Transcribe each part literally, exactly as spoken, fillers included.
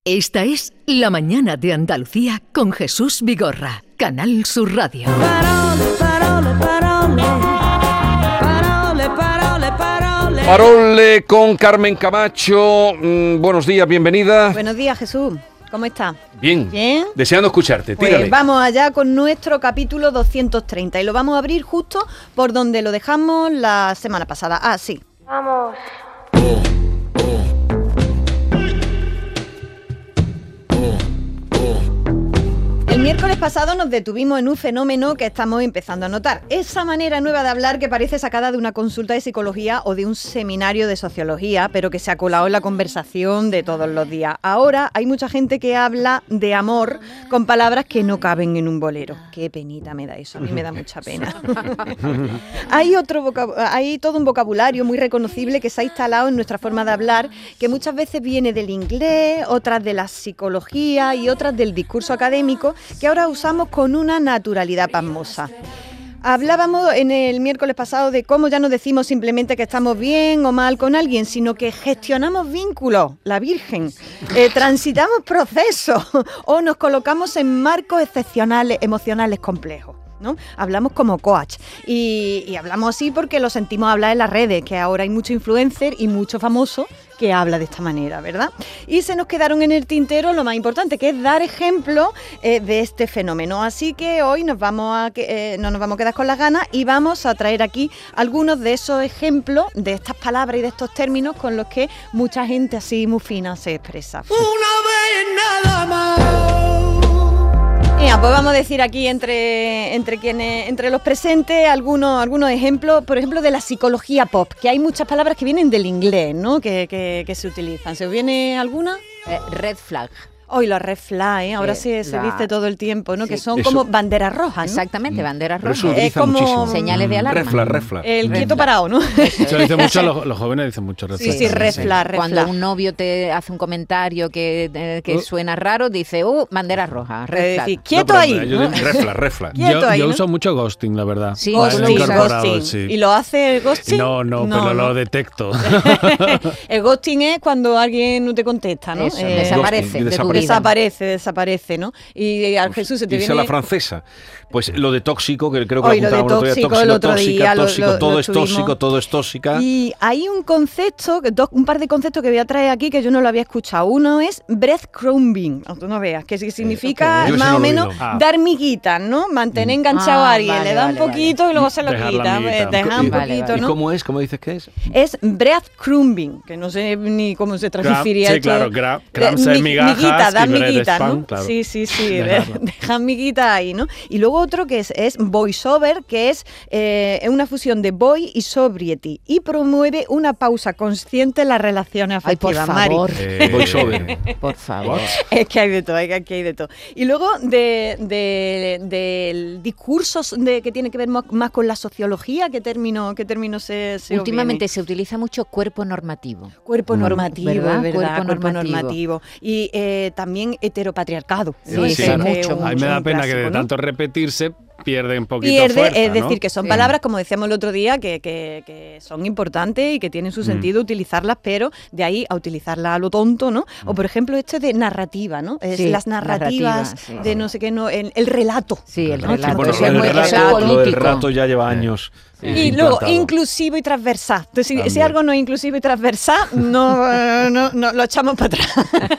Esta es La Mañana de Andalucía con Jesús Vigorra, Canal Sur Radio. Parole, parole, parole, parole, parole, parole. Parole con Carmen Camacho. Mm, buenos días, bienvenida. Buenos días, Jesús. ¿Cómo está? Bien. Bien. Deseando escucharte, Pues tírale. vamos allá con nuestro capítulo doscientos treinta y lo vamos a abrir justo por donde lo dejamos la semana pasada. Ah, sí. Vamos. El miércoles pasado nos detuvimos en un fenómeno que estamos empezando a notar. Esa manera nueva de hablar que parece sacada de una consulta de psicología o de un seminario de sociología, pero que se ha colado en la conversación de todos los días. Ahora hay mucha gente que habla de amor con palabras que no caben en un bolero. Qué penita me da eso, a mí me da mucha pena. Hay, otro vocab- hay todo un vocabulario muy reconocible que se ha instalado en nuestra forma de hablar, que muchas veces viene del inglés, otras de la psicología y otras del discurso académico, que ahora usamos con una naturalidad pasmosa. Hablábamos en el miércoles pasado de cómo ya no decimos simplemente que estamos bien o mal con alguien, sino que gestionamos vínculos, la Virgen, eh, transitamos procesos o nos colocamos en marcos excepcionales, emocionales complejos, ¿no? Hablamos como coach y, y hablamos así porque lo sentimos hablar en las redes, que ahora hay mucho influencer y mucho famoso que habla de esta manera, ¿verdad? Y se nos quedaron en el tintero lo más importante, que es dar ejemplo eh, de este fenómeno. Así que hoy nos vamos a que, eh, no nos vamos a quedar con las ganas y vamos a traer aquí algunos de esos ejemplos de estas palabras y de estos términos con los que mucha gente así muy fina se expresa. Una vez nada más. Mira, pues vamos a decir aquí entre, entre quienes, entre los presentes algunos, algunos ejemplos, por ejemplo, de la psicología pop, que hay muchas palabras que vienen del inglés, ¿no? Que, que, que se utilizan. ¿Se os viene alguna? Eh, red flag. Hoy la red flag, ¿eh? Ahora Eh, se, se la- dice todo el tiempo, ¿no? Sí. Que son Eso- como banderas rojas, ¿no? Exactamente, banderas Pero eso rojas. se Es utiliza como- muchísimo. Señales de alarma. Refla, refla. El Red quieto flag. parado, ¿no? Se lo dicen mucho, los, los jóvenes dicen mucho red Sí, flag. sí, red flag, red Cuando flag. un novio te hace un comentario que, eh, que Uh. suena raro, dice, uh, bandera roja, Es red flag. decir, quieto pero ahí, mira, yo ¿no? digo- Refla, refla. Quieto Yo, ahí, yo ¿no? uso mucho ghosting, la verdad. Sí, Lo he Ghosting, incorporado, ghosting. sí. ¿Y lo hace el ghosting? No, no, pero lo detecto. El ghosting es cuando alguien no te contesta, ¿no? Eso, Eh, desaparece ghosting, de tu desaparece. vida. Desaparece, desaparece, ¿no? Y al Jesús se te Irse a viene... la francesa. Pues lo de tóxico, que creo que Hoy lo lo de apuntábamos el otro tóxico, día. el otro tóxica, día lo- tóxico, lo- todo lo es tóxico, estuvimos. todo es tóxica. Y hay un concepto, dos, un par de conceptos que voy a traer aquí que yo no lo había escuchado. Uno es breadcrumbing, tú no veas, que significa ok. Yo ese más no o lo he menos oído. Ah. dar miguitas, ¿no? Mantener enganchado Ah, a alguien, vale, le da un vale, poquito vale. y luego se lo Dejar la quita, amiguita. pues, dejar un Vale, poquito, vale. ¿Y ¿no? cómo es? ¿Cómo dices que es? Es breadcrumbing, que no sé ni cómo se Gra- traduciría sí, esto. claro, gra- Eh, crumbs es mi- migajas miguita, da y bread es miguitas, pan, ¿no? claro. Sí, sí, sí, Dejarlo. dejan miguitas ahí, ¿no? Y luego otro que es, es voiceover, que es eh, una fusión de boy y sobriety, y promueve una pausa consciente en las relaciones Ay, por afectivas, Mari. favor, Eh, voiceover. por favor. Es que hay de todo, hay que, aquí hay de todo. Y luego de, de- del discurso de, que tiene que ver más, más con la sociología, ¿qué término, qué término se, se os Últimamente viene? se utiliza mucho cuerpo normativo. Cuerpo Mm, normativo, ¿verdad? es verdad, Cuerpo cuerpo normativo. normativo. Y eh, también heteropatriarcado. ¿no? Sí, Ese sí, es mucho, un- A mí me da un pena que de clásico, ¿no? tanto repetirse pierde un poquito Pierde, fuerza, es ¿no? decir, que son Sí. palabras, como decíamos el otro día, que, que- que son importantes y que tienen su sentido utilizarlas, pero de ahí a utilizarlas a lo tonto, ¿no? O por ejemplo, este de narrativa, ¿no? Es Sí, las narrativas narrativa, sí. de no sé qué, no, el, el relato. Sí, el ¿no? relato. Bueno, Eso lo es del muy- eso es relato, lo del político. relato ya lleva años. eh, Y luego, implantado. inclusivo y transversal. Entonces, si, si También. algo no es inclusivo y transversal, no, eh, no, no, lo echamos para atrás.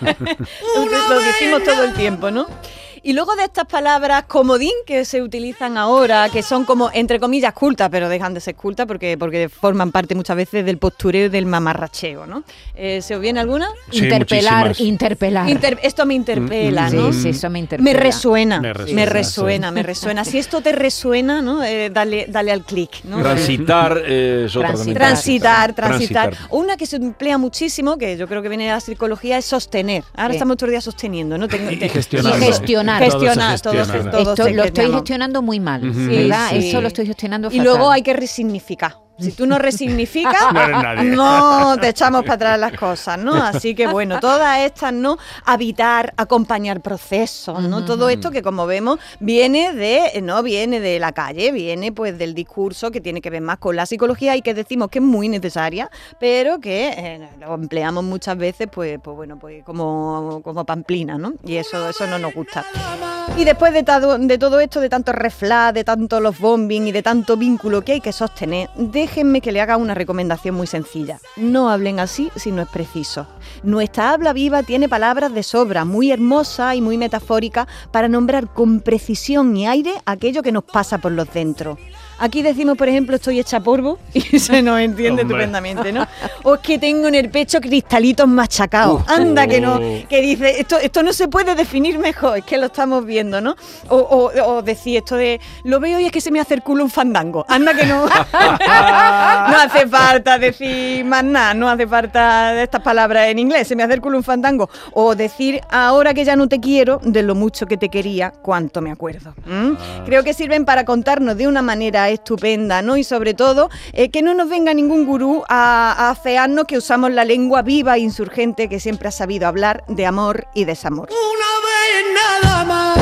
lo, lo decimos todo el tiempo, ¿no? Y luego de estas palabras comodín que se utilizan ahora, que son como, entre comillas, cultas, pero dejan de ser cultas porque, porque forman parte muchas veces del postureo y del mamarracheo, ¿no? Eh, ¿Se os viene alguna? Sí, interpelar, muchísimas. interpelar. Inter- esto me interpela, Sí, ¿no? sí, eso me interpela. Me resuena, Me me resuena, resuena, me resuena. Si esto te resuena, ¿no? Eh, dale, dale al clic, ¿no? Transitar eh, es otra también. Transitar, transitar, Transitar. Una que se emplea muchísimo, que yo creo que viene de la psicología, es sostener. Ahora Sí. estamos todo el día sosteniendo, ¿no? Tengo- Y te- gestionarlo. Y gestionar. Gestionar, Todo se todo, gestiona. todo Esto se lo estoy gestionamos. gestionando muy mal, Ujú. ¿verdad? Sí, sí. Eso lo estoy gestionando Y fatal. luego hay que resignificar. Si tú no resignificas, No eres nadie. no te echamos para atrás las cosas, ¿no? Así que bueno, todas estas, ¿no? Habitar, acompañar procesos, ¿no? Todo esto que, como vemos, viene de, no viene de la calle, viene pues del discurso que tiene que ver más con la psicología y que decimos que es muy necesaria, pero que eh, lo empleamos muchas veces, pues, pues bueno, pues como, como pamplina, ¿no? Y eso, eso no nos gusta. Y después de, tado, de todo esto, de tanto reflá, de tanto los bombing y de tanto vínculo que hay que sostener, déjenme que le haga una recomendación muy sencilla. No hablen así si no es preciso. Nuestra habla viva tiene palabras de sobra, muy hermosas y muy metafóricas, para nombrar con precisión y aire aquello que nos pasa por los dentros. Aquí decimos, por ejemplo, estoy hecha polvo y se nos entiende Hombre. estupendamente, ¿no? O es que tengo en el pecho cristalitos machacados. Uf. Anda que no, que dice, esto, esto no se puede definir mejor, es que lo estamos viendo, ¿no? O, o, o decir esto de, lo veo y es que se me hace el culo un fandango. Anda que no. No hace falta decir más nada, no hace falta de estas palabras en inglés, se me hace el culo un fandango. O decir, ahora que ya no te quiero, de lo mucho que te quería, cuánto me acuerdo. ¿Mm? Creo que sirven para contarnos de una manera estupenda, ¿no? Y sobre todo, eh, que no nos venga ningún gurú a, a afearnos que usamos la lengua viva e insurgente que siempre ha sabido hablar de amor y desamor. Una vez nada más.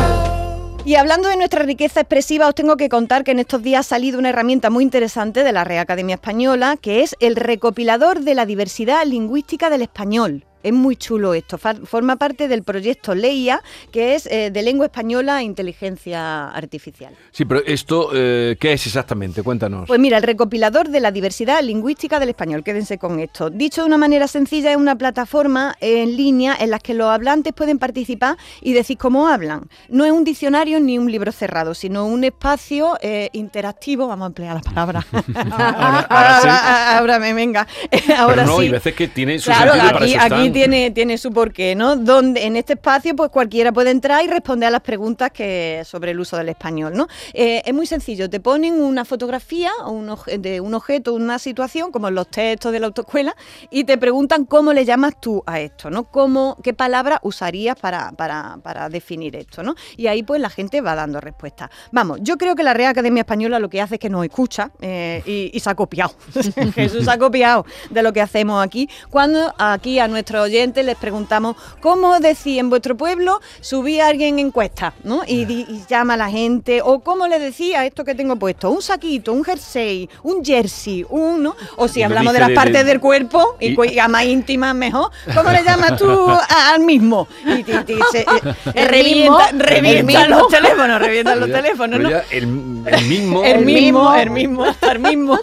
Y hablando de nuestra riqueza expresiva, os tengo que contar que en estos días ha salido una herramienta muy interesante de la Real Academia Española, que es el recopilador de la diversidad lingüística del español. Es muy chulo esto, forma parte del proyecto Leia, que es eh, de lengua española e inteligencia artificial. Sí, pero esto, eh, ¿qué es exactamente? Cuéntanos. Pues mira, el recopilador de la diversidad lingüística del español, quédense con esto. Dicho de una manera sencilla, es una plataforma en línea en la que los hablantes pueden participar y decir cómo hablan. No es un diccionario ni un libro cerrado, sino un espacio eh, interactivo, vamos a emplear las palabras. Ahora- ahora sí. ahora, ahora me venga. Ahora pero no, sí. hay veces que tiene su Claro, sentido, para aquí, eso aquí están. tiene, tiene su porqué, ¿no? Donde en este espacio pues cualquiera puede entrar y responder a las preguntas que sobre el uso del español, ¿no? Eh, es muy sencillo, te ponen una fotografía o un oje- de un objeto, una situación, como en los textos de la autoescuela, y te preguntan cómo le llamas tú a esto, ¿no? Cómo, qué palabras usarías para, para, para definir esto, ¿no? Y ahí pues la gente va dando respuestas. Vamos, yo creo que la Real Academia Española lo que hace es que nos escucha eh, y, y se ha copiado. Jesús se ha copiado de lo que hacemos aquí, cuando aquí a nuestros oyentes les preguntamos cómo decís en vuestro pueblo, subí a alguien en encuesta, ¿no? Y, di- y llama a la gente, o cómo le decía esto que tengo puesto, un saquito, un jersey, un jersey, un, ¿no? O si Y lo hablamos de dice las de- partes de- del cuerpo y, y- cu- y a más íntimas mejor, ¿cómo le llamas tú a- al mismo? Y, ti- ti- se- eh, El revienta, mismo, revientan el los mismo. teléfonos, revientan los Pero ya- teléfonos, pero ¿no? ya el, el mismo. El mismo, mismo. el mismo, hasta el mismo.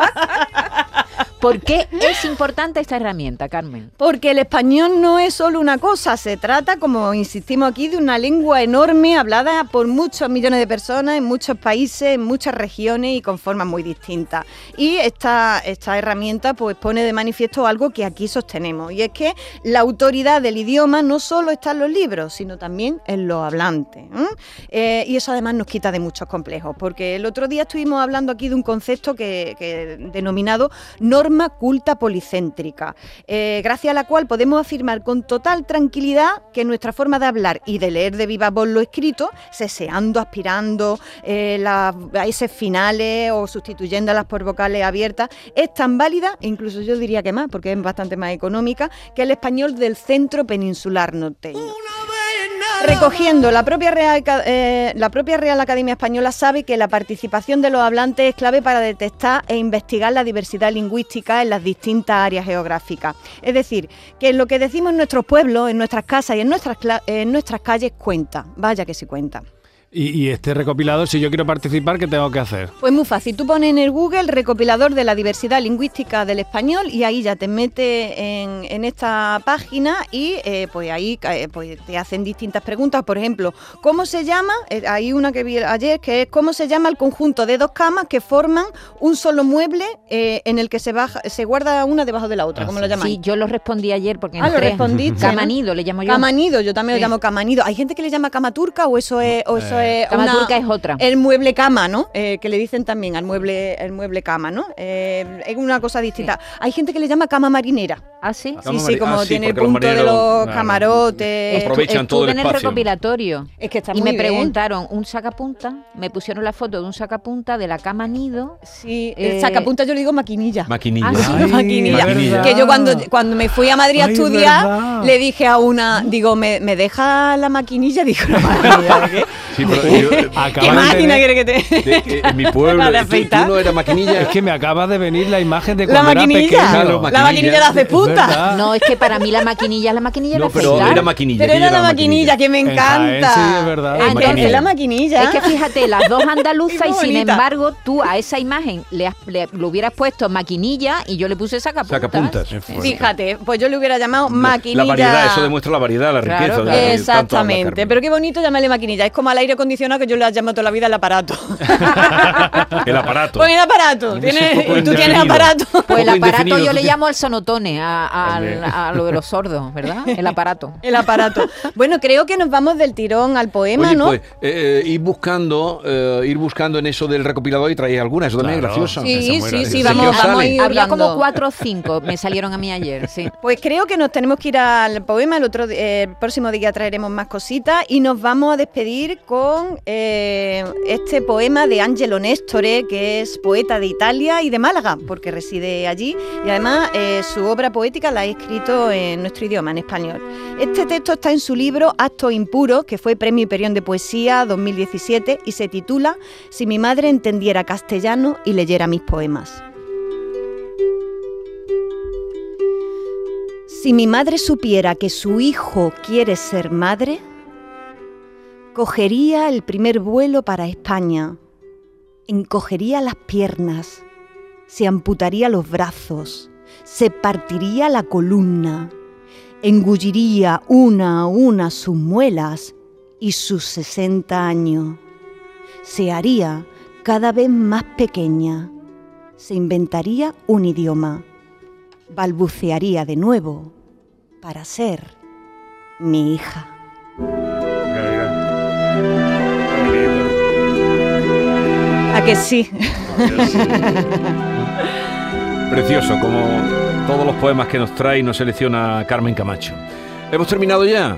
¿Por qué es importante esta herramienta, Carmen? Porque el español no es solo una cosa, se trata, como insistimos aquí, de una lengua enorme hablada por muchos millones de personas en muchos países, en muchas regiones y con formas muy distintas. Y esta, esta herramienta pues pone de manifiesto algo que aquí sostenemos, y es que la autoridad del idioma no solo está en los libros, sino también en los hablantes. ¿eh? Eh, y eso además nos quita de muchos complejos, porque el otro día estuvimos hablando aquí de un concepto que, que denominado norma culta policéntrica, eh, gracias a la cual podemos afirmar con total tranquilidad que nuestra forma de hablar y de leer de viva voz lo escrito, seseando, aspirando eh, las eses finales o sustituyéndolas por vocales abiertas, es tan válida, incluso yo diría que más, porque es bastante más económica, que el español del centro peninsular norteño. Recogiendo, la propia, Real, eh, la propia Real Academia Española sabe que la participación de los hablantes es clave para detectar e investigar la diversidad lingüística en las distintas áreas geográficas. Es decir, que en lo que decimos en nuestros pueblos, en nuestras casas y en nuestras, en nuestras calles cuenta, vaya que sí cuenta. Y, y este recopilador, si yo quiero participar, ¿qué tengo que hacer? Pues muy fácil, tú pones en el Google recopilador de la diversidad lingüística del español y ahí ya te metes en, en esta página y eh, pues ahí eh, pues te hacen distintas preguntas. Por ejemplo, ¿cómo se llama? Eh, hay una que vi ayer que es ¿cómo se llama el conjunto de dos camas que forman un solo mueble eh, en el que se baja, se guarda una debajo de la otra? Ah, ¿Cómo sí. lo llamáis? Sí, yo lo respondí ayer porque Ah, lo entré. respondiste, ¿no? Camanido le llamo yo. Camanido, yo también Sí. lo llamo camanido. Hay gente que le llama cama turca o eso es, o eso es Cama una- turca es otra. el mueble cama, ¿no? Eh, que le dicen también al mueble, el mueble cama, ¿no? Eh, es una cosa distinta. Hay gente que le llama cama marinera. ¿Ah, sí? Cama Sí, sí, mari- como ah, sí, tiene el porque los punto de marineros, los claro, camarotes. aprovechan todo el Estuve en el espacio. recopilatorio Es que está y muy me bien. preguntaron un sacapunta, me pusieron la foto de un sacapunta de la cama nido. Sí, Eh, el sacapunta yo le digo maquinilla. Maquinilla. Ah, sí. Ay, maquinilla. maquinilla. Que yo cuando, cuando me fui a Madrid a Ay, estudiar, verdad. le dije a una, digo, ¿me, me deja la maquinilla? Digo, ¿la maquinilla de qué? Sí, pero yo- Acaba ¿Qué de máquina tener- quiere que te...? de- eh, en mi pueblo, Para ¿tú, tú afeitar. no eras maquinilla? Es que me acaba de venir la imagen de La cuando era maquinilla. pequeño. Claro, La maquinilla. maquinilla de hace Es punta. verdad. No, es que para mí la maquinilla es la maquinilla No, de pero afeitar. era maquinilla. Pero que era la llevaba maquinilla, que me En encanta. Jaén, sí, es verdad. Es que Maquinilla. es la maquinilla. Es que fíjate, las dos andaluzas Y y muy sin bonita. embargo tú a esa imagen le, has- le- le hubieras puesto maquinilla y yo le puse sacapuntas. Sacapuntas. Fíjate, pues yo le hubiera llamado maquinilla. La variedad, eso demuestra la variedad, la Claro, riqueza. claro. de la que tanto habla Exactamente, Carmen. pero qué bonito llamarle maquinilla. Es como al aire acondicionado que yo le llamo toda la vida el aparato. El aparato. Pues el aparato. Es ¿Tienes- un poco ¿Y tú tienes indefinido. aparato? Pues el Poco aparato indefinido, yo tú le tienes- llamo al sonotone, a, al- a lo de los sordos, ¿verdad? El aparato. El aparato. Bueno, creo que nos vamos del tirón al poema, Oye, ¿no? pues, eh, eh, ir buscando, eh, ir buscando en eso del recopilador y traéis alguna, eso también Claro. es gracioso. Sí, Eso es muy sí, gracioso. sí, ¿Qué vamos, os vamos a sale? ir Había hurgando. como cuatro o cinco, me salieron a mí ayer, sí. Pues creo que nos tenemos que ir al poema. El otro eh, el próximo día traeremos más cositas y nos vamos a despedir con eh, este poema de Angelo Nestore, que es poeta de Italia y de Málaga, porque reside allí y además eh, su obra poética la ha escrito en nuestro idioma, en español. Este texto está en su libro Actos Impuros, que fue Premio Hiperión de Poesía dos mil diecisiete y se titula Si mi madre entendiera castellano y leyera mis poemas. Si mi madre supiera que su hijo quiere ser madre, cogería el primer vuelo para España, encogería las piernas, se amputaría los brazos, se partiría la columna, engulliría una a una sus muelas y sus sesenta años. Se haría cada vez más pequeña, se inventaría un idioma, balbucearía de nuevo para ser mi hija. ¿A que sí? Precioso, como todos los poemas que nos trae y nos selecciona Carmen Camacho. ¿Hemos terminado ya?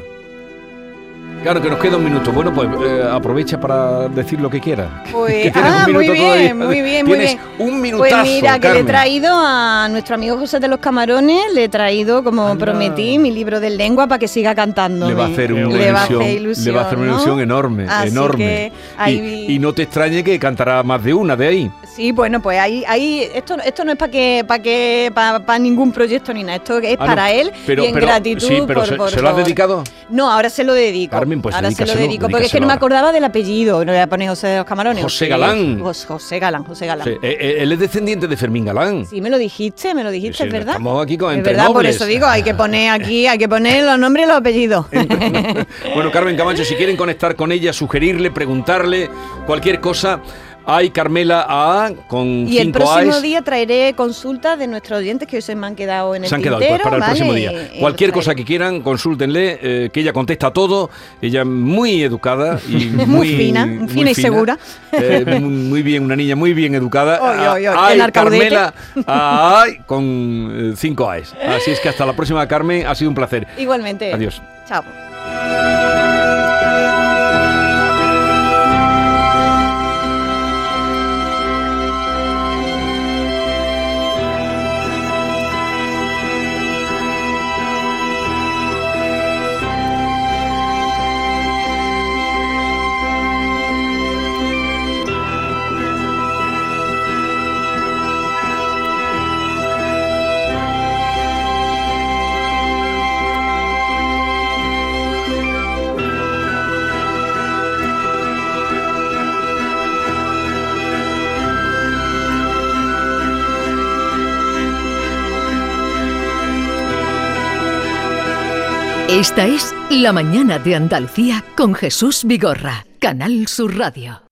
Claro, que nos queda un minuto. Bueno, pues eh, aprovecha para decir lo que quieras. Pues, Que tienes un ah, muy minuto bien, todavía. muy bien, muy Tienes bien. un minutazo, Pues mira, que le he Carmen. traído a nuestro amigo José de los Camarones, le he traído, como Anda. prometí, mi libro de lengua para que siga cantando. Le va a hacer una le va a ilusión, hacer ilusión, le va a hacer una ¿no? ilusión enorme, Así enorme. que ahí Y, vi- y no te extrañe que cantará más de una de ahí. Sí, bueno, pues ahí, ahí esto, esto no es para que, para que, para ningún proyecto ni nada, esto es Ah, no, para él pero, y en pero- gratitud sí, pero por, se, por ¿se lo has por- dedicado? No, ahora se lo dedico. Carmen, pues ahora se lo dedícaselo, dedico, porque es que dedícaselo no me ahora. acordaba del apellido, no voy a poner José de los Camarones. José Sí, Galán. Jos- José Galán, José Galán. Sí, eh, eh, él es descendiente de Fermín Galán. Sí, me lo dijiste, me lo dijiste, Sí, es verdad. estamos aquí con Es entre verdad, por nobles. eso digo, hay que poner aquí, hay que poner los nombres y los apellidos. Bueno, Carmen Camacho, si quieren conectar con ella, sugerirle, preguntarle cualquier cosa, hay Carmela A con Y el cinco próximo A's. día traeré consultas de nuestros oyentes que hoy se me han quedado en el Se han quedado tintero, pues, para el ¿vale? próximo día. Y- y Cualquier los cosa traeré. que quieran, consúltenle, eh, que ella contesta todo. Ella es muy educada y muy, Muy fina, fina y segura. Eh, muy, muy bien, una niña muy bien educada. Oy, oy, oy, Ay, qué narcaudete. Carmela ay, con eh, cinco A's. Así es que hasta la próxima, Carmen. Ha sido un placer. Igualmente. Adiós. Chao. Esta es La Mañana de Andalucía con Jesús Vigorra, Canal Sur Radio.